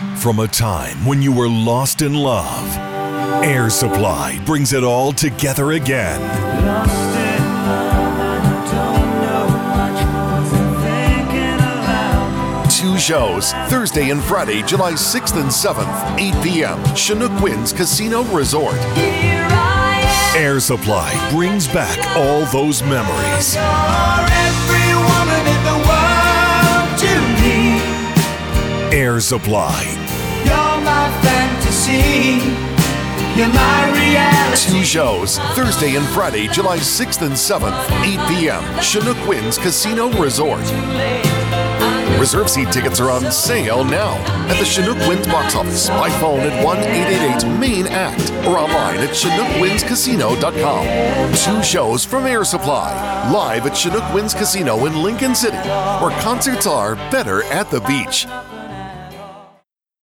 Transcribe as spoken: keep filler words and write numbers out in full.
from a time when you were lost in love. Air Supply brings it all together again. Lost in love, I don't know much, wasn't thinking aloud. Two shows, Thursday and Friday, July sixth and seventh, eight p.m. Chinook Winds Casino Resort. Here I am. Air Supply brings back all those memories. You're every woman in the world to me. Air Supply. You're my fantasy. You're my reality. Two shows, Thursday and Friday, July sixth and seventh, eight p.m. Chinook Winds Casino Resort. Reserve seat tickets are on sale now at the Chinook Winds box office, by phone at one eight eight eight main act or online at chinook winds casino dot com. Two shows from Air Supply, live at Chinook Winds Casino in Lincoln City, where concerts are better at the beach.